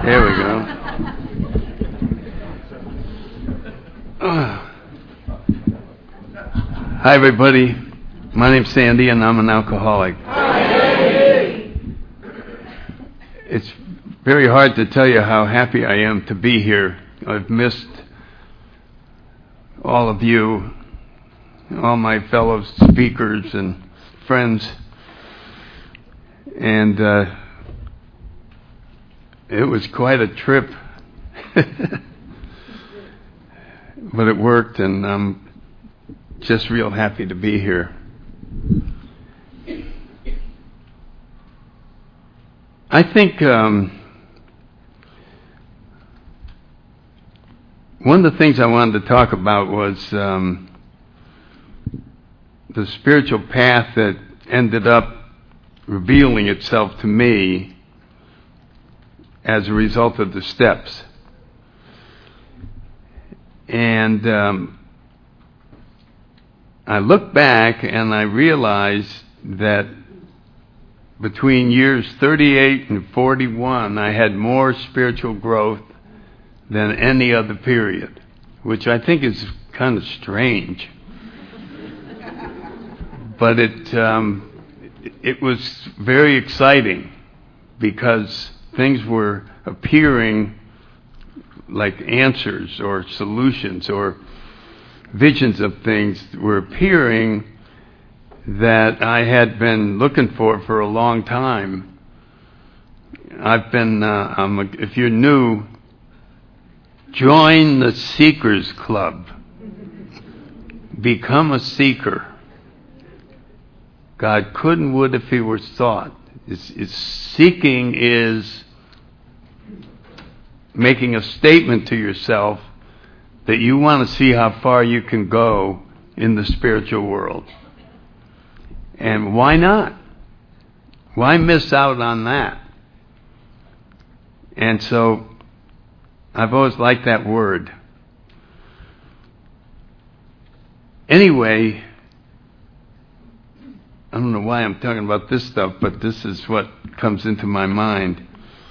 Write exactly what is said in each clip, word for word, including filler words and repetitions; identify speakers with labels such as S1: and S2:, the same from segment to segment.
S1: There we go. Uh, Hi, everybody. My name's Sandy, and I'm an alcoholic. It's very hard to tell you how happy I am to be here. I've missed all of you, all my fellow speakers and friends, and uh, it was quite a trip, but it worked, and I'm just real happy to be here. I think um, one of the things I wanted to talk about was um, the spiritual path that ended up revealing itself to me as a result of the steps. And um, I look back and I realize that between years thirty-eight and forty-one, I had more spiritual growth than any other period, which I think is kind of strange. But it um, it was very exciting because things were appearing like answers or solutions, or visions of things were appearing that I had been looking for for a long time. I've been, uh, I'm a, if you're new, join the Seekers Club. Become a seeker. God could and would if he were sought. It's, it's seeking is making a statement to yourself that you want to see how far you can go in the spiritual world. And why not? Why miss out on that? And so I've always liked that word. Anyway, I don't know why I'm talking about this stuff, but this is what comes into my mind.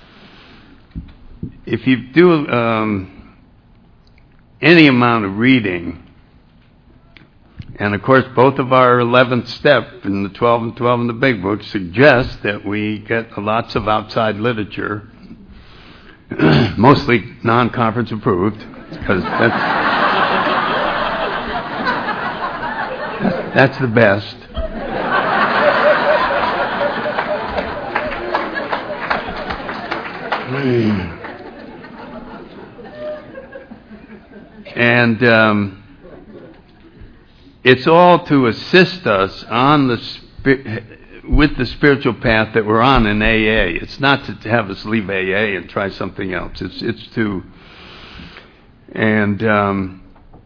S1: If you do um, any amount of reading, and of course both of our eleventh step and the twelve and twelve in the big book suggest that we get lots of outside literature, mostly non-conference approved, because that's, that's the best. And um, it's all to assist us on the spi- with the spiritual path that we're on in A A. It's not to have us leave A A and try something else. It's it's to and um,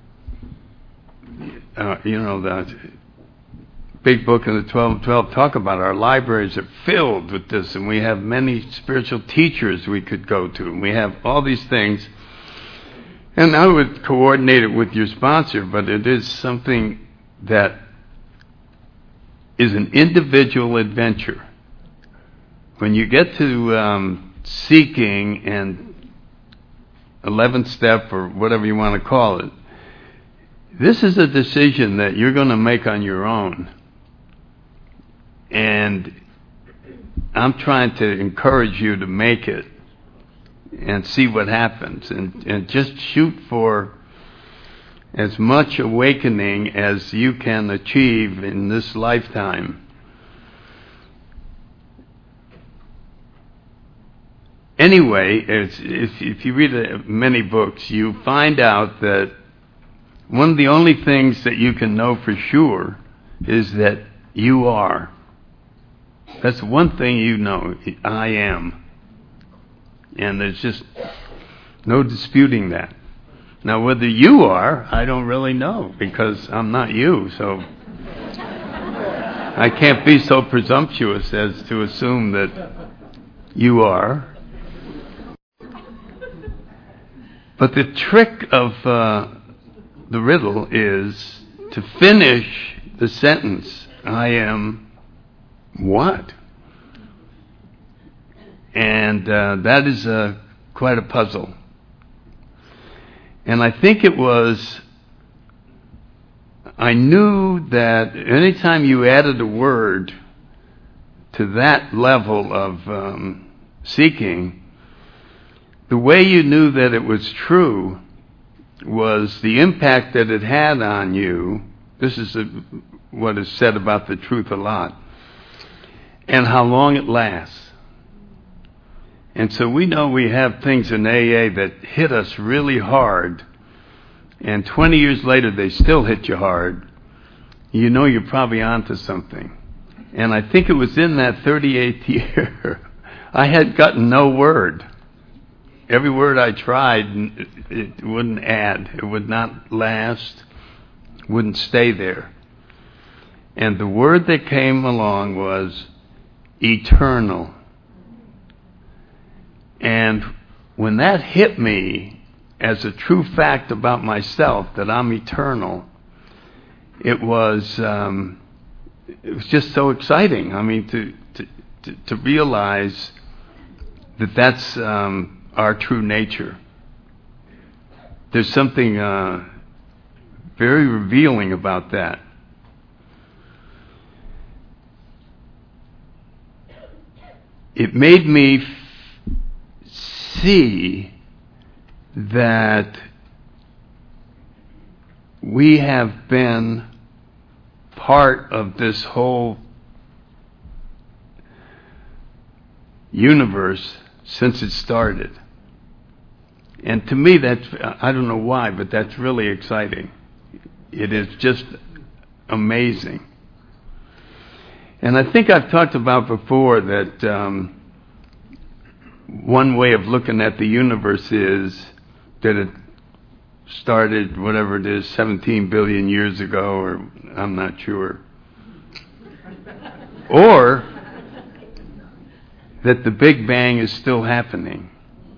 S1: uh, you know, the big book and the twelve and twelve talk about our libraries are filled with this, and we have many spiritual teachers we could go to, and we have all these things. And I would coordinate it with your sponsor, but it is something that is an individual adventure. When you get to um, seeking and eleventh step, or whatever you want to call it, this is a decision that you're going to make on your own. And I'm trying to encourage you to make it and see what happens, and, and just shoot for as much awakening as you can achieve in this lifetime. Anyway, if, if you read many books, you find out that one of the only things that you can know for sure is that you are. That's one thing you know. I am. And there's just no disputing that. Now, whether you are, I don't really know, because I'm not you, so I can't be so presumptuous as to assume that you are. But the trick of uh, the riddle is to finish the sentence, I am what? And uh, that is a quite a puzzle. And I think it was, I knew that anytime you added a word to that level of um, seeking, the way you knew that it was true was the impact that it had on you. This is a, what is said about the truth a lot. And how long it lasts. And so we know we have things in A A that hit us really hard, and twenty years later they still hit you hard. You know you're probably onto something. And I think it was in that thirty-eighth year, I had gotten no word. Every word I tried, it wouldn't add. It would not last, wouldn't stay there. And the word that came along was eternal. And when that hit me as a true fact about myself, that I'm eternal, it was um, it was just so exciting. I mean, to to, to, to realize that that's um, our true nature. There's something uh, very revealing about that. It made me f- see that we have been part of this whole universe since it started. And to me, that's, I don't know why, but that's really exciting. It is just amazing. And I think I've talked about before that um, one way of looking at the universe is that it started, whatever it is, seventeen billion years ago, or I'm not sure. Or that the Big Bang is still happening.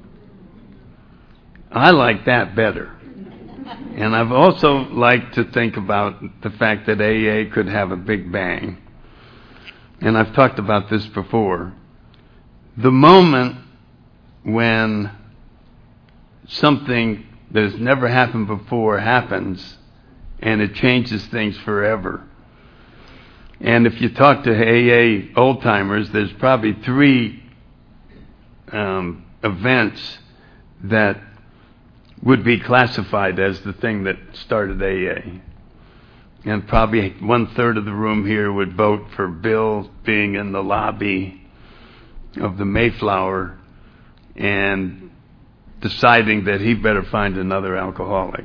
S1: I like that better. And I've also liked to think about the fact that A A could have a Big Bang. And I've talked about this before. The moment when something that has never happened before happens, and it changes things forever. And if you talk to A A old-timers, there's probably three um, events that would be classified as the thing that started A A. And probably one-third of the room here would vote for Bill being in the lobby of the Mayflower and deciding that he better find another alcoholic.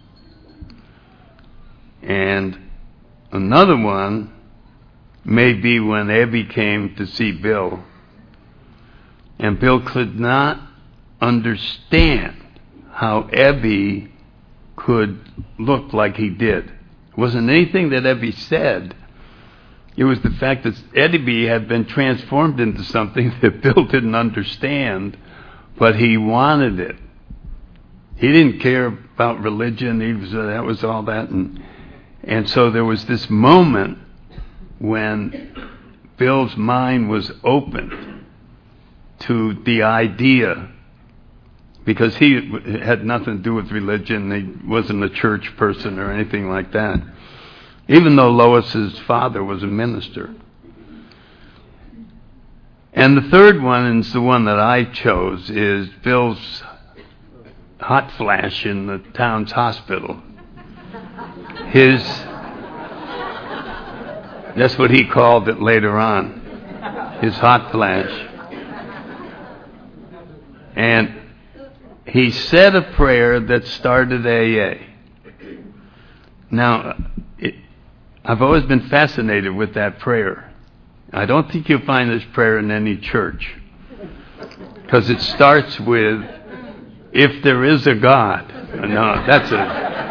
S1: And another one may be when Abby came to see Bill, and Bill could not understand how Abby could look like he did. It wasn't anything that Abby said. It was the fact that Abby had been transformed into something that Bill didn't understand, but he wanted it. He didn't care about religion. He was, uh, that was all that. And, and so there was this moment when Bill's mind was opened to the idea, because he had nothing to do with religion. He wasn't a church person or anything like that, even though Lois's father was a minister. And the third one, and it's the one that I chose, is Bill's hot flash in the town's hospital. His, that's what he called it later on, his hot flash. And he said a prayer that started A A. Now, it, I've always been fascinated with that prayer. I don't think you'll find this prayer in any church, because it starts with, if there is a God. No, that's a,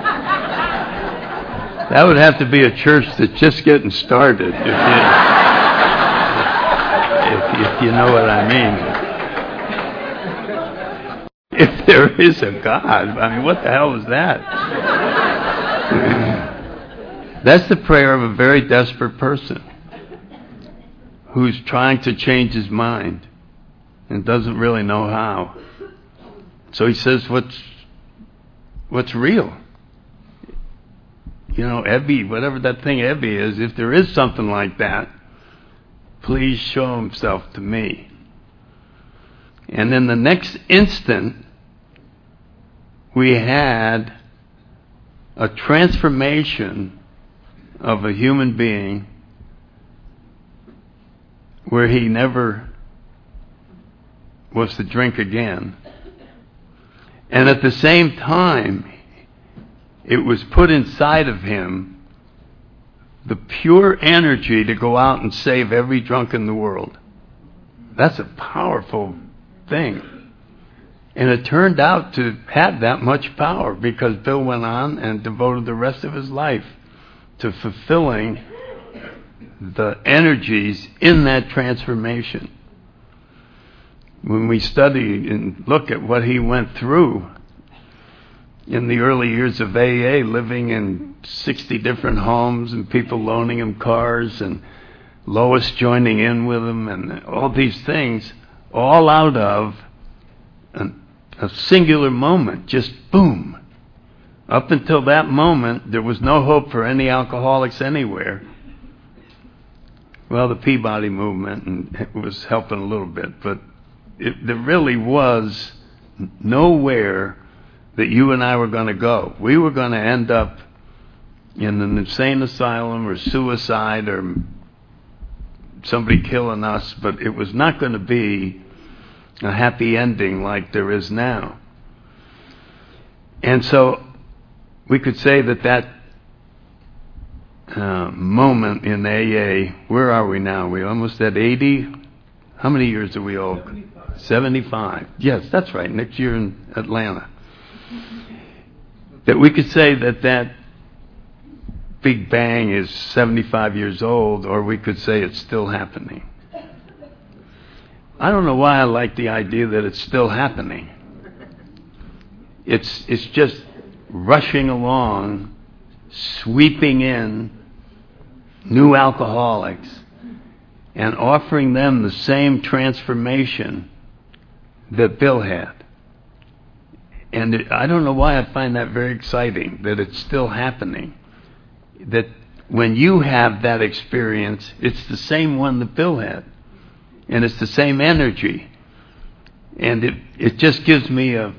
S1: that would have to be a church that's just getting started, if you, if, if you know what I mean. If there is a God, I mean, what the hell is that? That's the prayer of a very desperate person who's trying to change his mind and doesn't really know how. So he says, what's what's real? You know, Ebby, whatever that thing Ebby is, if there is something like that, please show himself to me. And in the next instant, we had a transformation of a human being where he never was to drink again. And at the same time, it was put inside of him the pure energy to go out and save every drunk in the world. That's a powerful thing. And it turned out to have that much power because Bill went on and devoted the rest of his life to fulfilling the energies in that transformation. When we study and look at what he went through in the early years of A A, living in sixty different homes and people loaning him cars and Lois joining in with him and all these things, all out of an, a singular moment, just boom. Up until that moment, there was no hope for any alcoholics anywhere. Well, the Peabody movement and it was helping a little bit, but it, there really was nowhere that you and I were going to go. We were going to end up in an insane asylum or suicide or somebody killing us, but it was not going to be a happy ending like there is now. And so we could say that that uh, moment in A A, where are we now? We're almost at eighty? How many years are we old? seventy-five. seventy-five. Yes, that's right. Next year in Atlanta. That we could say that that Big Bang is seventy-five years old, or we could say it's still happening. I don't know why I like the idea that it's still happening. It's it's just rushing along, sweeping in new alcoholics and offering them the same transformation that Bill had. And it, I don't know why I find that very exciting, that it's still happening. That when you have that experience, it's the same one that Bill had. And it's the same energy. And it, it just gives me a,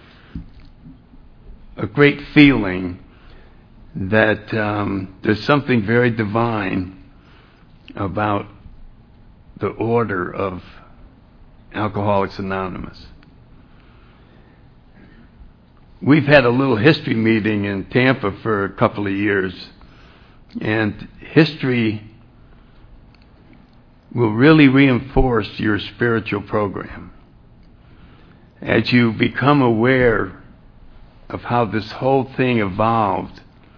S1: a great feeling that um, there's something very divine about the order of Alcoholics Anonymous. We've had a little history meeting in Tampa for a couple of years, and history will really reinforce your spiritual program. As you become aware of how this whole thing evolved,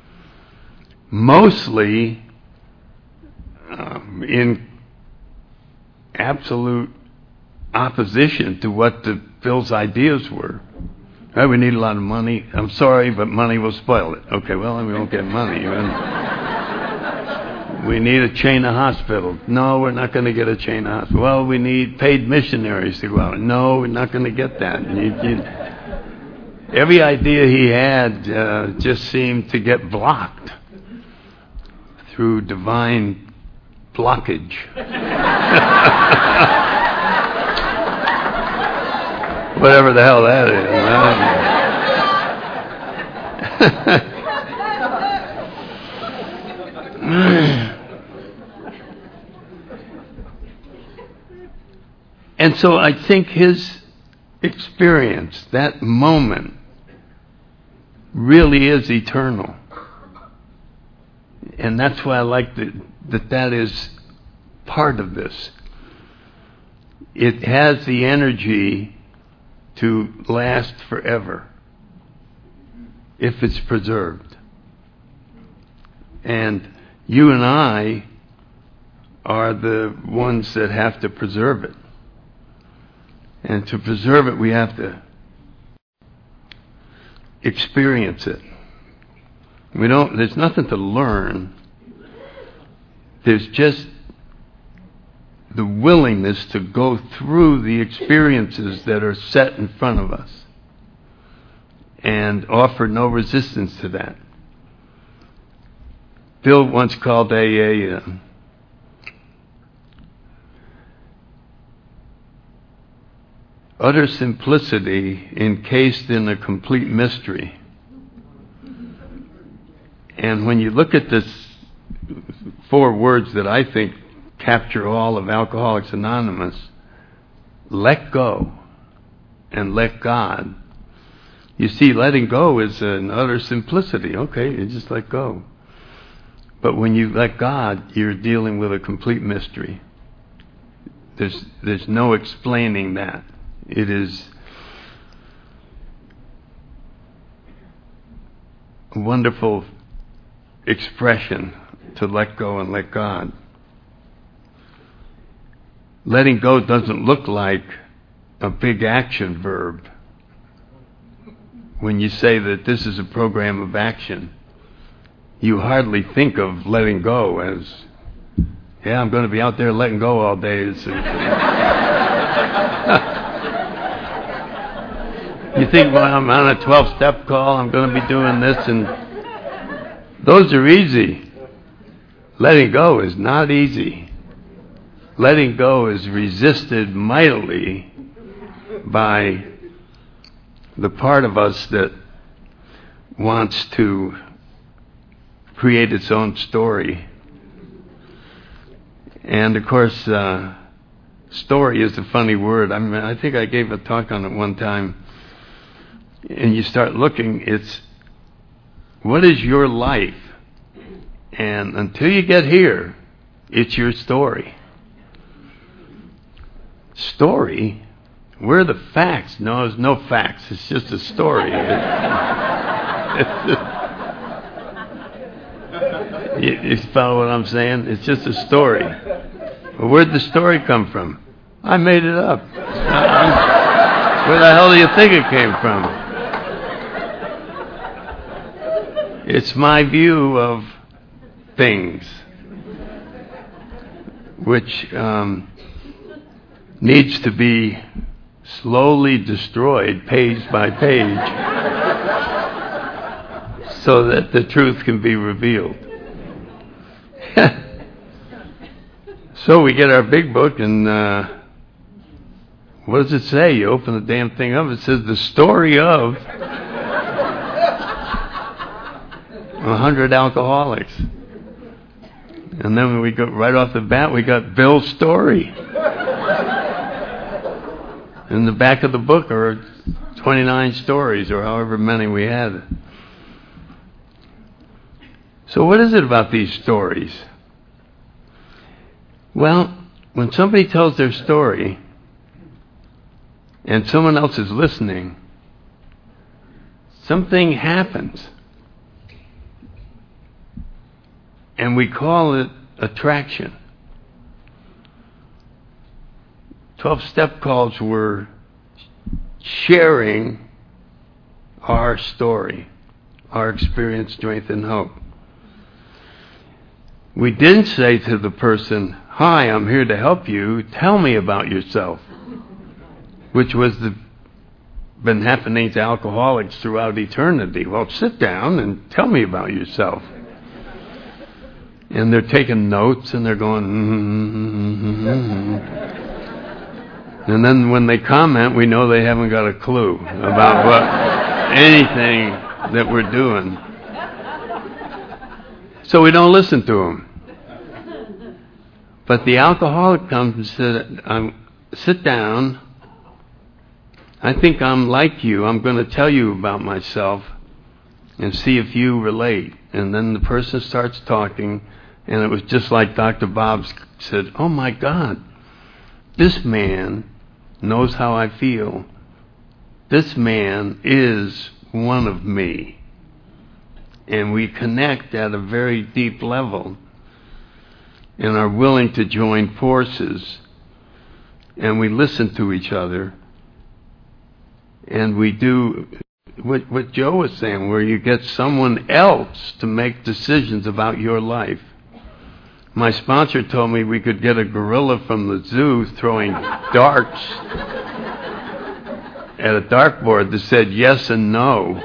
S1: mostly um, in absolute opposition to what the Bill's ideas were. Right, we need a lot of money. I'm sorry, but money will spoil it. Okay, well, we won't get money. We need a chain of hospitals. No, we're not going to get a chain of hospitals. Well, we need paid missionaries to go out. No, we're not going to get that. You, you, every idea he had uh, just seemed to get blocked through divine blockage. Whatever the hell that is. And so I think his experience, that moment, really is eternal. And that's why I like that that, that is part of this. It has the energy to last forever if it's preserved. And you and I are the ones that have to preserve it. And to preserve it, we have to experience it. We don't, there's nothing to learn. There's just the willingness to go through the experiences that are set in front of us. and offer no resistance to that. Bill once called A A uh, utter simplicity encased in a complete mystery. And when you look at this four words that I think capture all of Alcoholics Anonymous, let go and let God. You see, letting go is an utter simplicity. Okay, you just let go. But when you let God, you're dealing with a complete mystery. There's there's no explaining that. It is a wonderful expression to let go and let God. Letting go doesn't look like a big action verb. When you say that this is a program of action, you hardly think of letting go as, yeah, I'm going to be out there letting go all day. It's, you think, well, I'm on a twelve-step call, I'm going to be doing this, and those are easy. Letting go is not easy. Letting go is resisted mightily by the part of us that wants to create its own story. And of course, uh, story is a funny word. I mean, I think I gave a talk on it one time. And you start looking, it's, what is your life? And until you get here, it's your story. Story? Where are the facts? No, there's no facts. It's just a story. It's just, you, you follow what I'm saying? It's just a story. Well, where'd the story come from? I made it up. Where the hell do you think it came from? It's my view of things, which um, needs to be slowly destroyed page by page so that the truth can be revealed. So we get our big book, and uh, what does it say? You open the damn thing up, it says the story of a hundred alcoholics. And then when we go right off the bat, we got Bill's story. In the back of the book are twenty-nine stories, or however many we had. So what is it about these stories? Well, when somebody tells their story and someone else is listening, something happens. And we call it attraction. twelve-step calls were sharing our story, our experience, strength, and hope. We didn't say to the person, hi, I'm here to help you, tell me about yourself, which was the, been happening to alcoholics throughout eternity. Well, sit down and tell me about yourself. And they're taking notes and they're going, mm-hmm, mm-hmm. And then when they comment, we know they haven't got a clue about what anything that we're doing. So we don't listen to them. But the alcoholic comes and said, um, sit down. I think I'm like you. I'm going to tell you about myself and see if you relate. And then the person starts talking, and it was just like Doctor Bob said, oh my God, this man knows how I feel. This man is one of me. And we connect at a very deep level and are willing to join forces, and we listen to each other, and we do what, what Joe was saying, where you get someone else to make decisions about your life. My sponsor told me we could get a gorilla from the zoo throwing darts at a dartboard that said yes and no.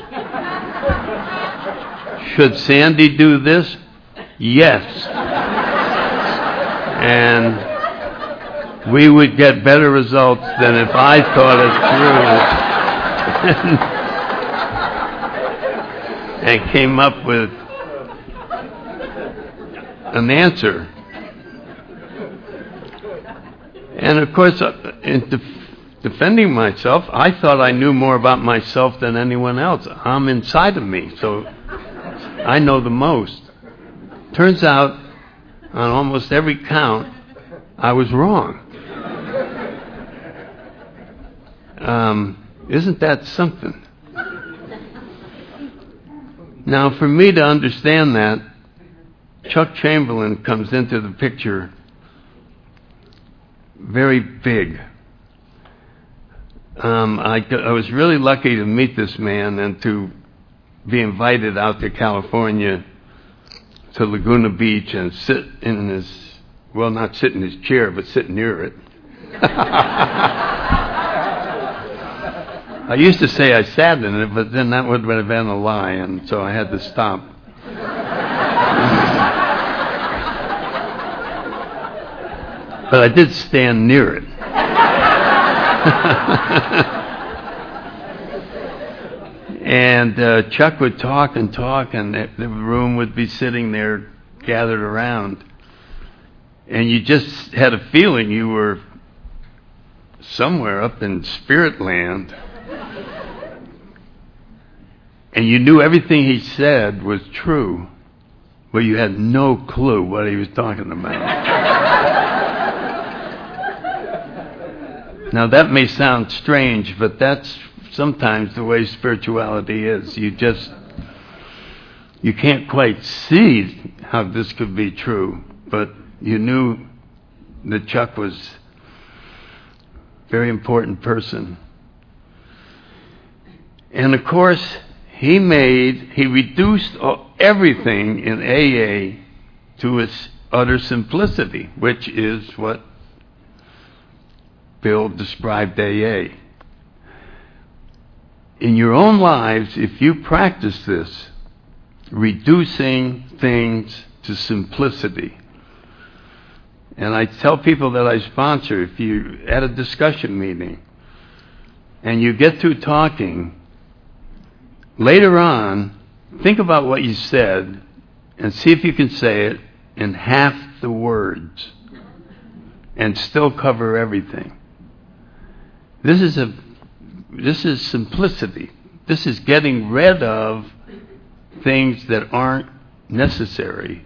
S1: Should Sandy do this? Yes. And we would get better results than if I thought it through and came up with an answer. And of course, in def- defending myself, I thought I knew more about myself than anyone else. I'm inside of me, so I know the most. Turns out, on almost every count, I was wrong. Um, isn't that something? Now, for me to understand that, Chuck Chamberlain comes into the picture very big. Um, I, I was really lucky to meet this man and to be invited out to California to Laguna Beach and sit in his, well, not sit in his chair, but sit near it. I used to say I sat in it, but then that would have been a lie, and so I had to stop. But I did stand near it. And uh, Chuck would talk and talk, and the room would be sitting there gathered around. And you just had a feeling you were somewhere up in spirit land. And you knew everything he said was true, but you had no clue what he was talking about. Now that may sound strange, but that's sometimes the way spirituality is. You just, you can't quite see how this could be true, but you knew that Chuck was a very important person. And of course, he made, he reduced everything in A A to its utter simplicity, which is what Bill described A A. In your own lives, if you practice this, reducing things to simplicity, and I tell people that I sponsor, if you're at a discussion meeting and you get through talking, later on, think about what you said and see if you can say it in half the words and still cover everything. This is a this is simplicity. This is getting rid of things that aren't necessary.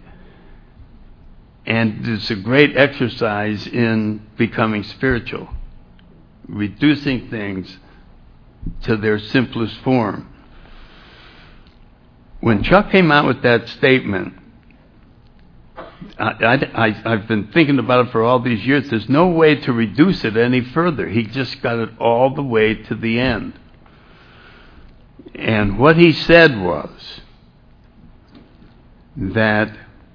S1: And it's a great exercise in becoming spiritual. Reducing things to their simplest form. When Chuck came out with that statement, I, I, I, I've been thinking about it for all these years. There's no way to reduce it any further. He just got it all the way to the end. And what he said was that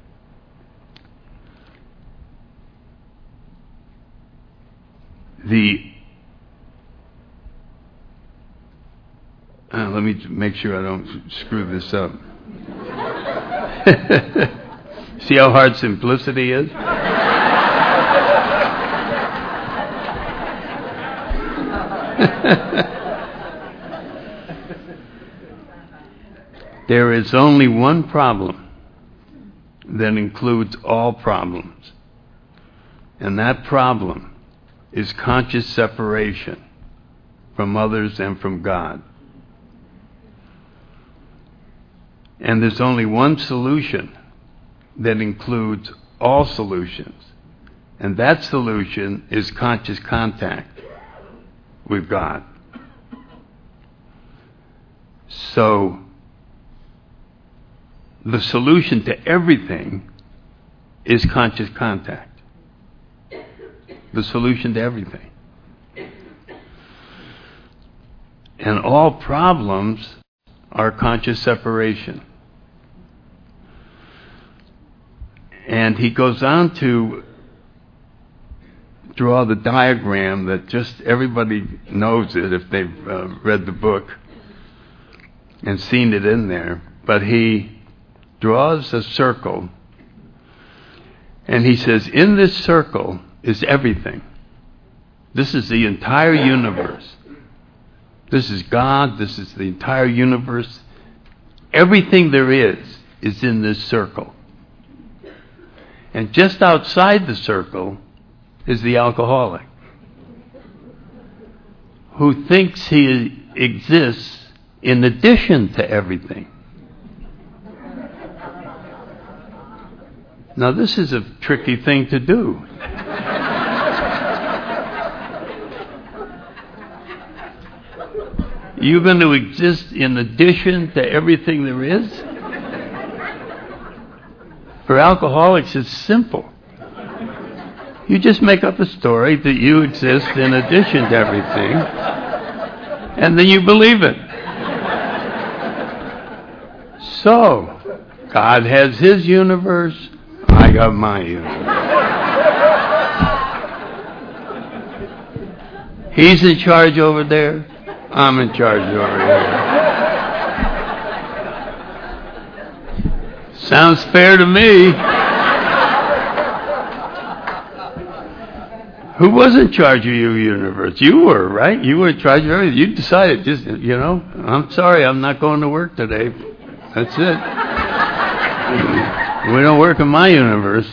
S1: the uh, let me make sure I don't screw this up. See how hard simplicity is? There is only one problem that includes all problems. And that problem is conscious separation from others and from God. And there's only one solution that includes all solutions. And that solution is conscious contact with God. So, the solution to everything is conscious contact. The solution to everything. And all problems are conscious separation. And he goes on to draw the diagram that just everybody knows it if they've uh, read the book and seen it in there. But he draws a circle, and he says, in this circle is everything. This is the entire universe. This is God. This is the entire universe. Everything there is is in this circle. And just outside the circle is the alcoholic, who thinks he exists in addition to everything. Now, this is a tricky thing to do. You're going to exist in addition to everything there is? For alcoholics, it's simple. You just make up a story that you exist in addition to everything, and then you believe it. So, God has His universe, I got my universe. He's in charge over there, I'm in charge over here. Sounds fair to me. Who was in charge of your universe? You were, right? You were in charge of everything. You decided, just, you know, I'm sorry, I'm not going to work today. That's it. We don't work in my universe.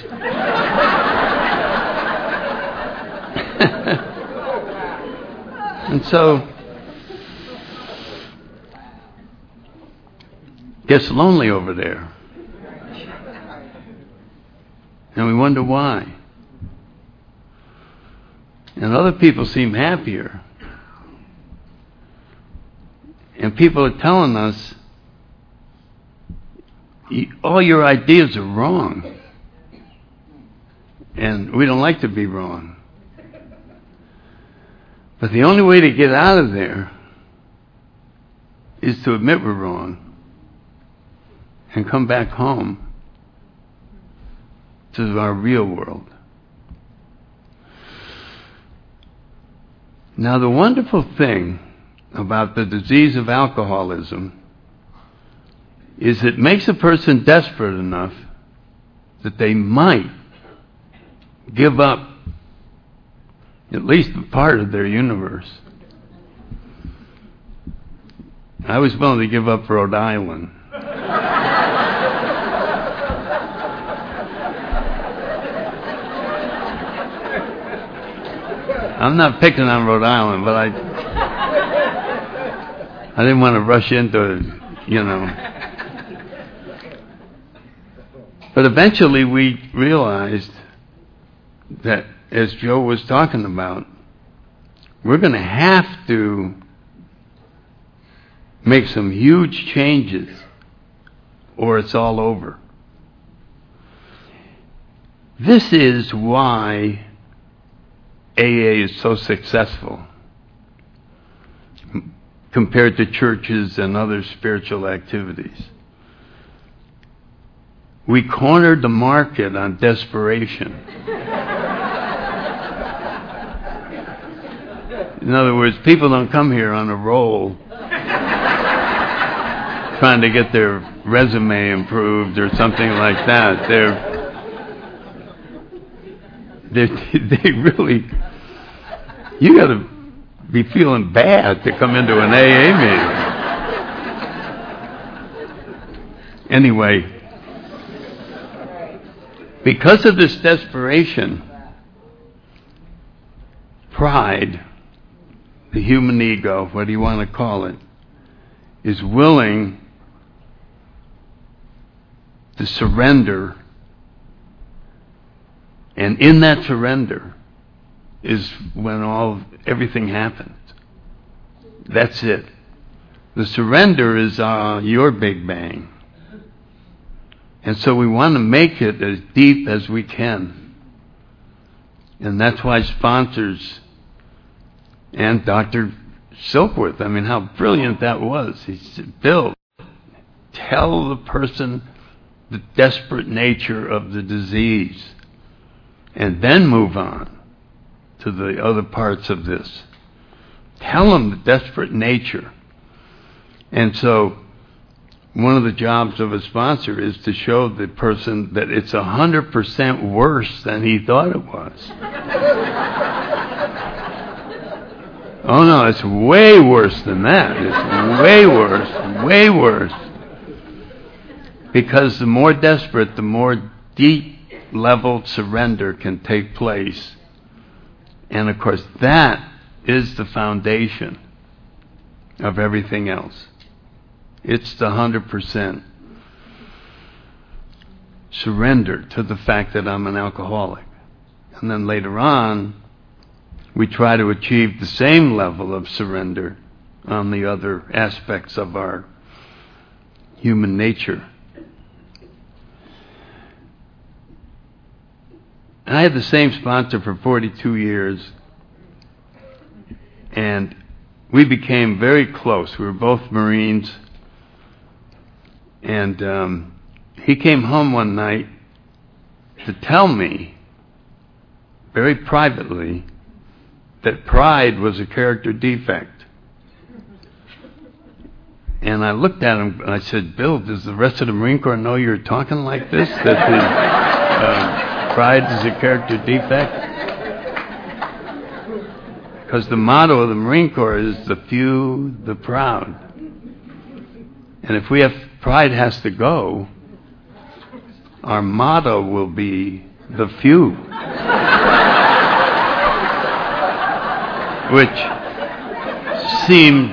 S1: And so, gets lonely over there. And we wonder why. And other people seem happier. And people are telling us, all your ideas are wrong. And we don't like to be wrong. But the only way to get out of there is to admit we're wrong and come back home to our real world. Now, the wonderful thing about the disease of alcoholism is it makes a person desperate enough that they might give up at least a part of their universe. I was willing to give up Rhode Island. I'm not picking on Rhode Island, but I I didn't want to rush into it, you know. But eventually we realized that, as Joe was talking about, we're going to have to make some huge changes or it's all over. This is why A A is so successful compared to churches and other spiritual activities. We cornered the market on desperation. In other words, people don't come here on a roll trying to get their resume improved or something like that. They're, they're they really, you got to be feeling bad to come into an A A meeting. Anyway, because of this desperation, pride, the human ego, what do you want to call it, is willing to surrender. And in that surrender is when all everything happens. That's it. The surrender is uh, your Big Bang. And so we want to make it as deep as we can. And that's why sponsors and Doctor Silkworth, I mean, how brilliant that was. He said, Bill, tell the person the desperate nature of the disease and then move on. to the other parts of this. Tell them the desperate nature. And so one of the jobs of a sponsor is to show the person that it's one hundred percent worse than he thought it was. Oh no, it's way worse than that. It's way worse, way worse. Because the more desperate, the more deep level surrender can take place. And of course, that is the foundation of everything else. It's the one hundred percent surrender to the fact that I'm an alcoholic. And then later on, we try to achieve the same level of surrender on the other aspects of our human nature. I had the same sponsor for forty-two years, and we became very close. We were both Marines, and um, he came home one night to tell me, very privately, that pride was a character defect. And I looked at him and I said, Bill, does the rest of the Marine Corps know you're talking like this? That the, uh, pride is a character defect? Because the motto of the Marine Corps is the few, the proud. And if we have pride has to go, our motto will be the few. Which seemed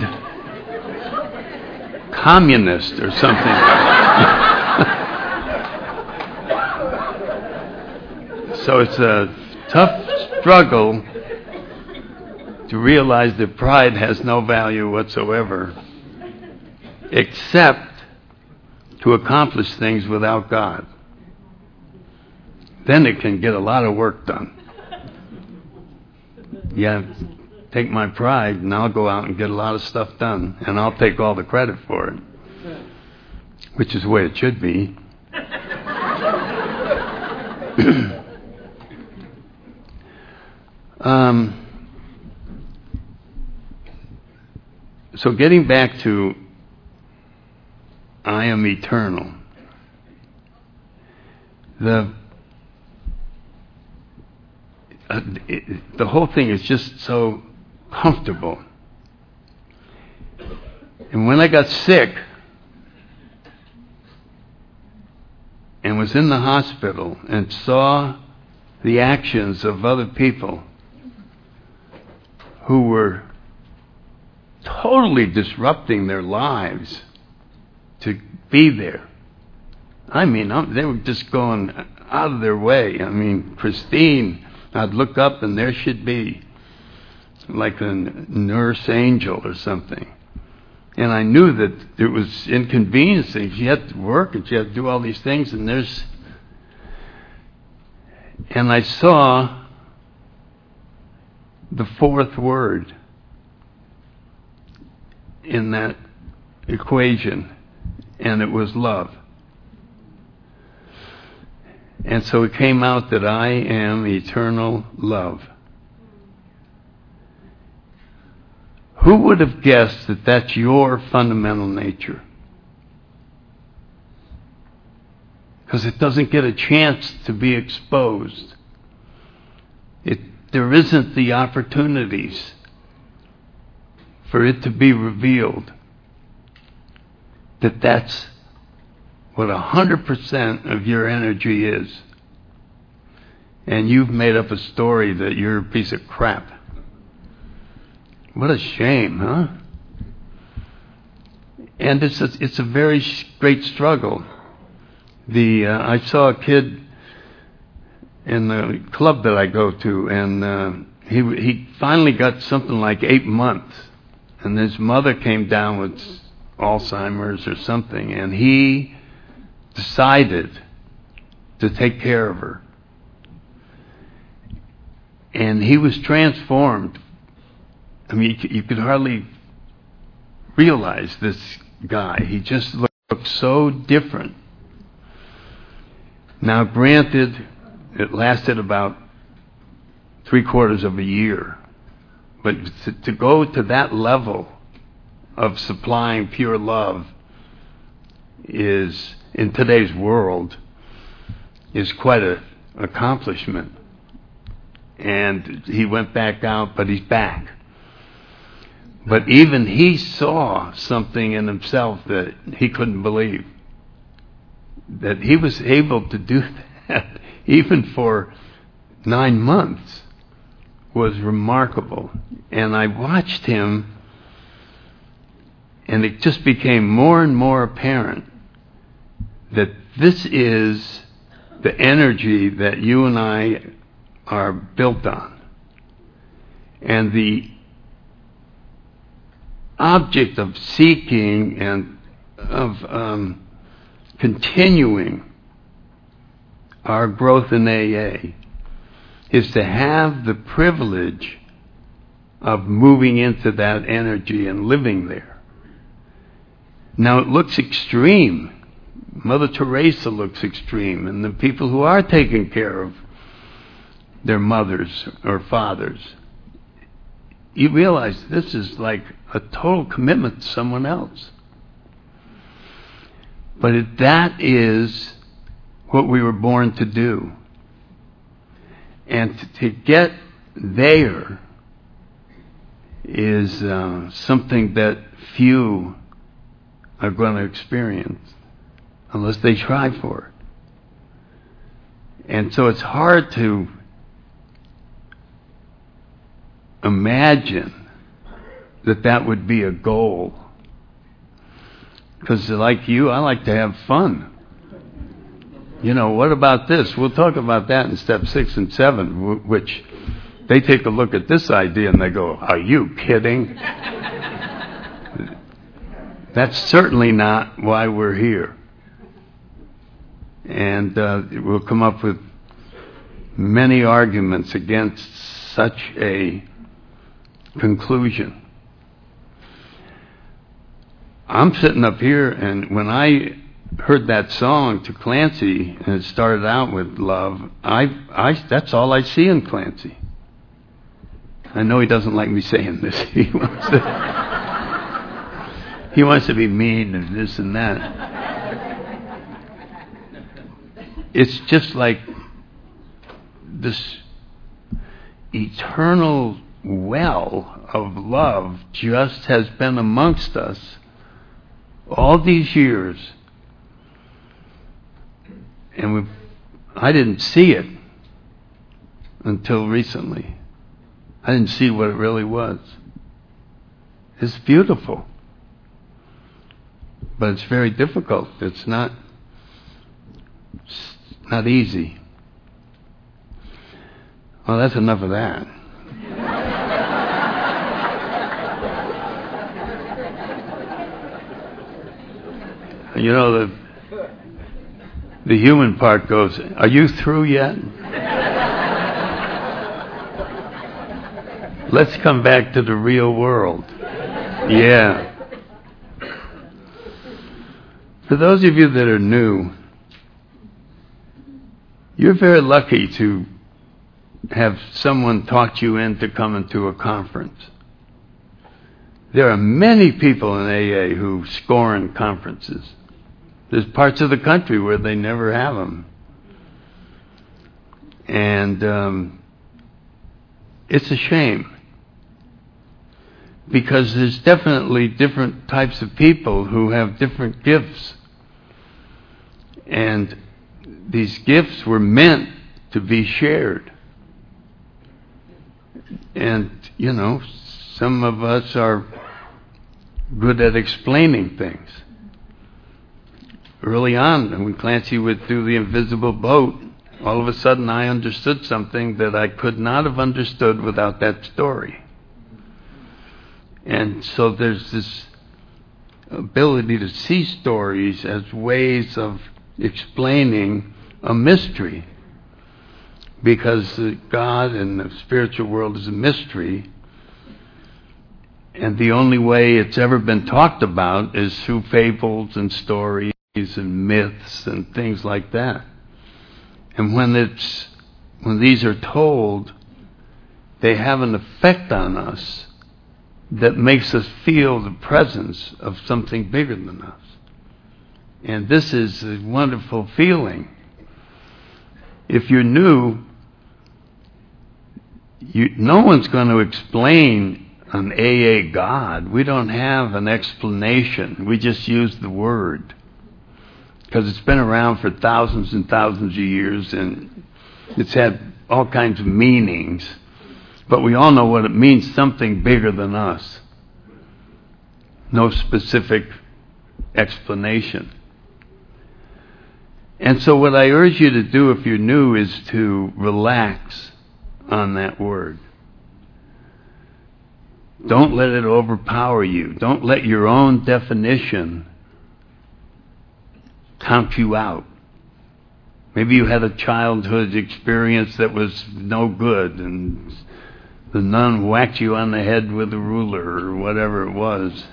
S1: communist or something. So it's a tough struggle to realize that pride has no value whatsoever, except to accomplish things without God. Then it can get a lot of work done. Yeah. Take my pride and I'll go out and get a lot of stuff done, and I'll take all the credit for it, which is the way it should be. um, so getting back to I am eternal, the uh, it, the whole thing is just so comfortable. And when I got sick and was in the hospital and saw the actions of other people who were totally disrupting their lives to be there, I mean, they were just going out of their way. I mean, Christine, I'd look up and there she'd be, like a nurse angel or something. And I knew that it was inconveniencing. She had to work and she had to do all these things, and there's and I saw the fourth word in that equation, and it was love. And so it came out that I am eternal love. Who would have guessed that that's your fundamental nature? Because it doesn't get a chance to be exposed. It, there isn't the opportunities for it to be revealed that that's what one hundred percent of your energy is. And you've made up a story that you're a piece of crap. What a shame, huh? And it's a, it's a very great struggle. The uh, I saw a kid in the club that I go to, and uh, he he finally got something like eight months, and his mother came down with Alzheimer's or something, and he decided to take care of her. And he was transformed. I mean, you could hardly realize this guy. He just looked so different. Now, granted, it lasted about three quarters of a year. But to, to go to that level of supplying pure love is, in today's world, is quite an accomplishment. And he went back out, but he's back. But even he saw something in himself that he couldn't believe. That he was able to do that, even for nine months, was remarkable. And I watched him, and it just became more and more apparent that this is the energy that you and I are built on. And the object of seeking and of um, continuing our growth in A A is to have the privilege of moving into that energy and living there. Now it looks extreme. Mother Teresa looks extreme, and the people who are taking care of their mothers or fathers, you realize this is like a total commitment to someone else. But it, that is what we were born to do. And to, to get there is uh, something that few are going to experience unless they try for it. And so it's hard to imagine that that would be a goal. Because like you, I like to have fun. You know, what about this? We'll talk about that in step six and seven, which they take a look at this idea and they go, are you kidding? That's certainly not why we're here. And uh, we'll come up with many arguments against such a conclusion. I'm sitting up here, and when I heard that song to Clancy, and it started out with love, I, I, that's all I see in Clancy. I know he doesn't like me saying this. He wants to, he wants to be mean and this and that. It's just like this eternal well of love just has been amongst us all these years. And we, I didn't see it until recently. I didn't see what it really was. It's beautiful. But it's very difficult. It's not, it's not easy. Well, that's enough of that. You know, the the human part goes, are you through yet? Let's come back to the real world. Yeah. For those of you that are new, you're very lucky to have someone talk you into coming to a conference. There are many people in A A who scorn conferences. There's parts of the country where they never have them. And um, it's a shame. Because there's definitely different types of people who have different gifts. And these gifts were meant to be shared. And, you know, some of us are good at explaining things. Early on, when Clancy would do the invisible boat, all of a sudden I understood something that I could not have understood without that story. And so there's this ability to see stories as ways of explaining a mystery. Because God and the spiritual world is a mystery. And the only way it's ever been talked about is through fables and stories and myths and things like that. And when it's when these are told, they have an effect on us that makes us feel the presence of something bigger than us. And this is a wonderful feeling. If you're new, you, no one's going to explain an A A God. We don't have an explanation. We just use the word. Because it's been around for thousands and thousands of years, and it's had all kinds of meanings. But we all know what it means, something bigger than us. No specific explanation. And so what I urge you to do if you're new is to relax on that word. Don't let it overpower you. Don't let your own definition count you out. Maybe you had a childhood experience that was no good, and the nun whacked you on the head with a ruler or whatever it was.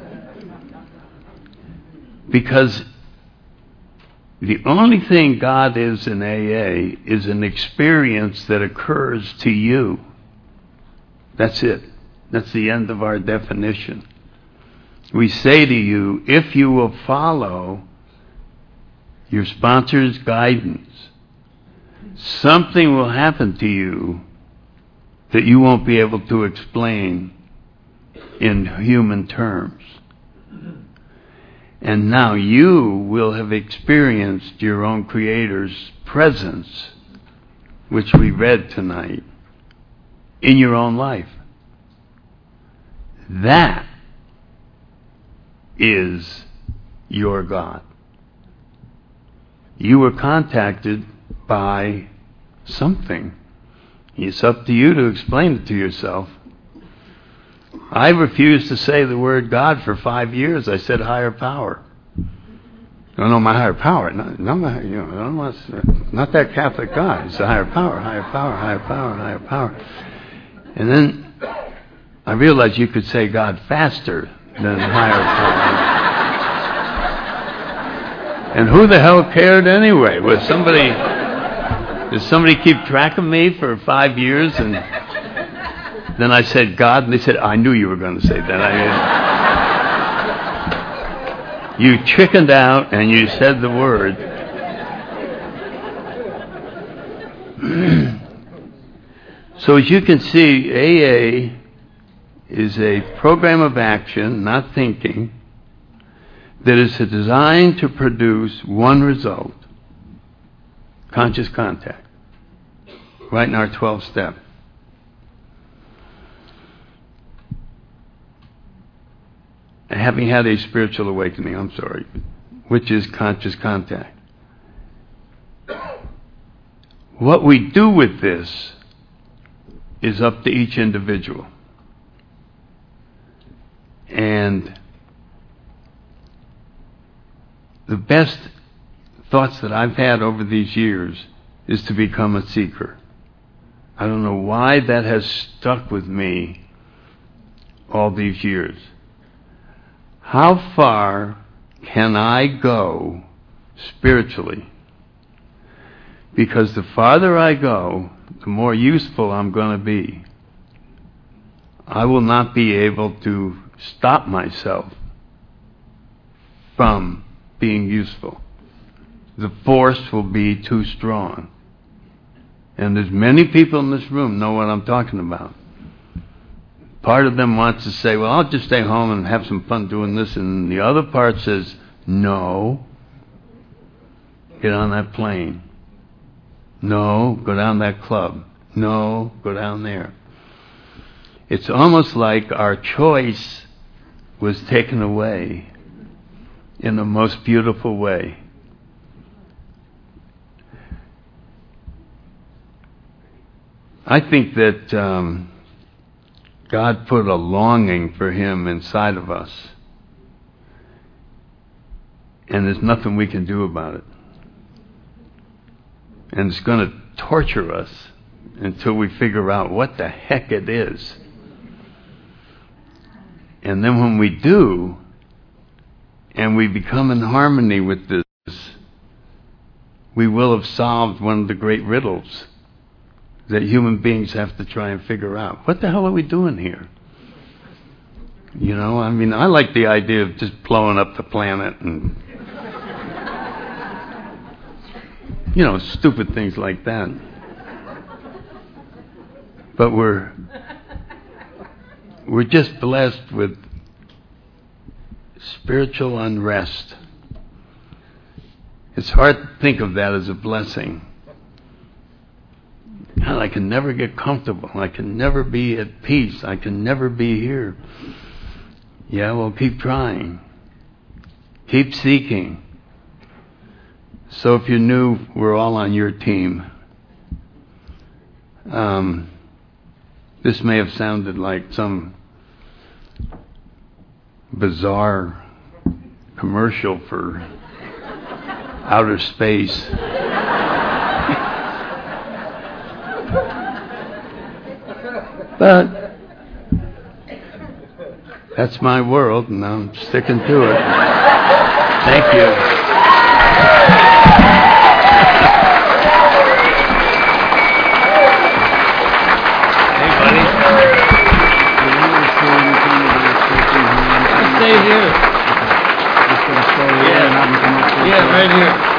S1: Because the only thing God is in A A is an experience that occurs to you. That's it. That's the end of our definition. We say to you, if you will follow your sponsor's guidance, something will happen to you that you won't be able to explain in human terms. And now you will have experienced your own Creator's presence, which we read tonight, in your own life. That is your God. You were contacted by something. It's up to you to explain it to yourself. I refused to say the word God for five years. I said higher power. No, no, my higher power. No, no my, you know, not, not that Catholic God. It's a higher power, higher power, higher power, higher power. And then I realized you could say God faster than higher power. And who the hell cared anyway? Was somebody, did somebody keep track of me for five years? And then I said God, and they said, I knew you were going to say that. I, you chickened out and you said the word. So as you can see, A A is a program of action, not thinking, that is designed to produce one result: conscious contact. Right in our twelfth step. Having had a spiritual awakening, I'm sorry, which is conscious contact. What we do with this is up to each individual. And the best thoughts that I've had over these years is to become a seeker. I don't know why that has stuck with me all these years. How far can I go spiritually? Because the farther I go, the more useful I'm going to be. I will not be able to stop myself from being useful. The force will be too strong. And there's many people in this room know what I'm talking about. Part of them wants to say, well, I'll just stay home and have some fun doing this. And the other part says, no, get on that plane. No, go down that club. No, go down there. It's almost like our choice was taken away in the most beautiful way. I think that um, God put a longing for Him inside of us. And there's nothing we can do about it. And it's going to torture us until we figure out what the heck it is. And then when we do, and we become in harmony with this, we will have solved one of the great riddles that human beings have to try and figure out. What the hell are we doing here? You know, I mean, I like the idea of just blowing up the planet and, you know, stupid things like that. But we're we're just blessed with spiritual unrest. It's hard to think of that as a blessing. God, I can never get comfortable. I can never be at peace. I can never be here. Yeah, well, keep trying. Keep seeking. So if you're new, we're all on your team. Um, this may have sounded like some bizarre commercial for outer space. But that's my world, and I'm sticking to it. Thank you. Hey, buddy. I'll stay here. Yeah, yeah, right here.